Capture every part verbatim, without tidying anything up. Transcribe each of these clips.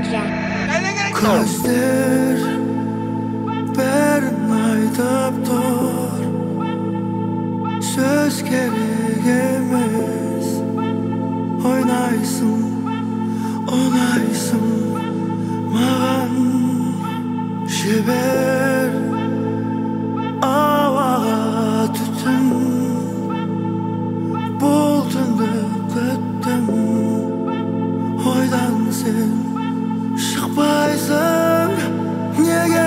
Gözler bәрін айтып тұр, сөз керек емес. Ойнайсың, ұнайсың маған. Жібер ауаға түтін, бұл түнді күттім. Ойдан сен шықпайсың неге?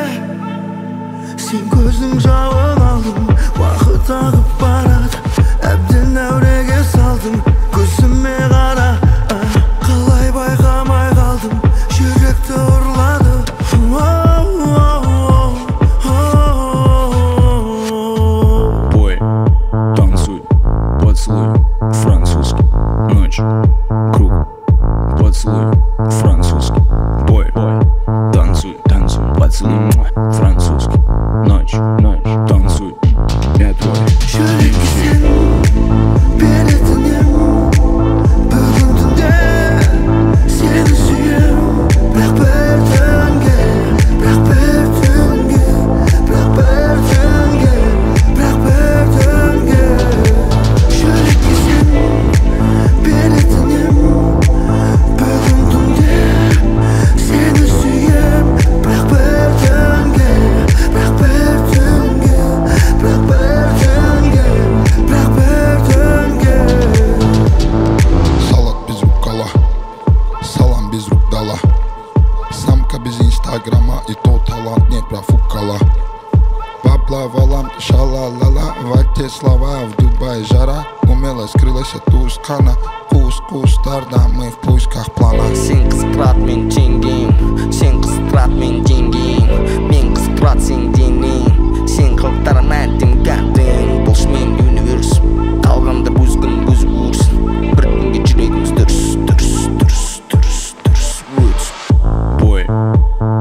Сен көздің жауын алдың, уақыт ағып барады, әбден әуреге салдың. Көзіме қара, қалай байқамай қалдым, жүректі ұрлады. Бой, танцуй, поцелуй, французский, ночь, круг, поцелуй, французский. Бой, танцуй, танцуй, поцелуй, французский, ночь, ночь, танцуй, я твой. Жүрекке сен беретінем, бүгін түнде сені сүйем. Бірақ бір түнге, бірақ бір түнге, бірақ бір түнге, бірақ бір түнге. Жүрекке сен беретінем, бүгін түнде сені сүйем. Бірақ бір түнге, бірақ бір түнге, бірақ бір түнге, бірақ бір түнге. Салат без рукола, салам без рук дала. Самка без инстаграма, и то талант не профукала. Поплавалам, шалалала, в те слова, в Дубае жара. Умело скрылась от ускана, кус-кустарда, мы в поисках плана. Сен қысқырат мен жеңгем, сен қысқырат мен жеңгем, мен қысқырат сен денең, сен қылықтарым әттім кәттің. Болшымен универс, қалғанда бұзгын бұз бұрсын, бір күнге жүрегіміз дұрыс, дұрыс, дұрыс, дұрыс, дұрыс, рутс. Бой,